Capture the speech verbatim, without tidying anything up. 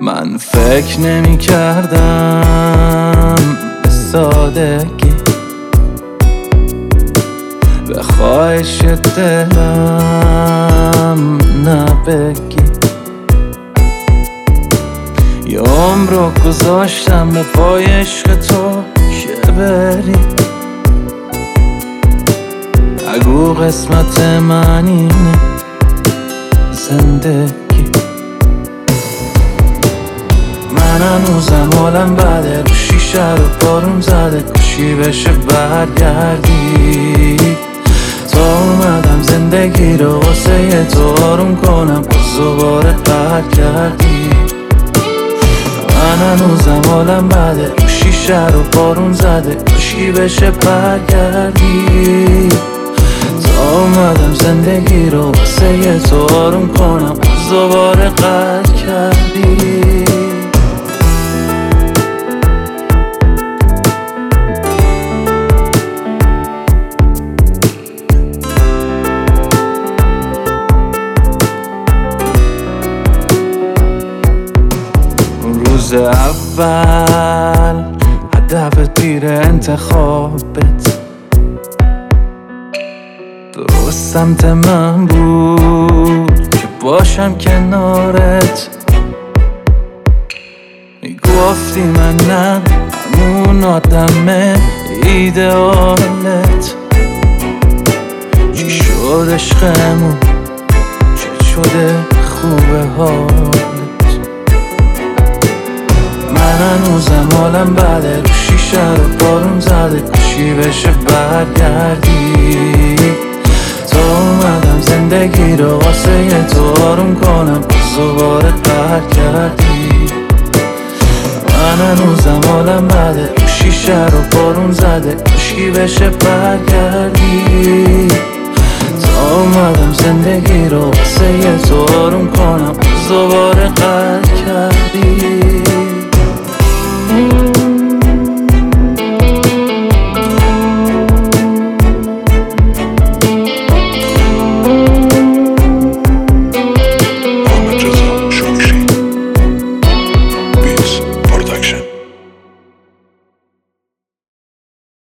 من فکر نمی کردم به سادگی به خواهش دلم نبگی. یه عمر رو گذاشتم به پای عشق تو که بری. اگو قسمت من اینه زندگی. من هنوزم حالم بده، رو شیشه رو بارون زده، کشی بشه برگردی. تا اومدم زندگی رو واسه تو آروم کنم، باز دوباره برگردی. من هنوزم حالم بده، رو شیشه رو بارون زده، کشی بشه برگردی. تا اومدم زندگی رو واسه تو آروم کنم، باز دوباره قطع کردی. روز اول هدفت پیر انتخابت، درست سمت من بود که باشم کنارت. میگفتی من نه همون آدم ایدئالت. چی شد عشقمون، چه شده خوبه حالت. من هنوزم حالم بده، رو شیشه رو بارون زده، کشی بشه برگردی. تا اومدم زندگی رو واسه تو آروم کنم، باز دوباره برگردی. من هنوزم حالم بده، رو شیشه رو بارون زده، کشی بشه برگردی. تا اومدم زندگی رو واسه تو آروم کنم، باز دوباره قطع کردی.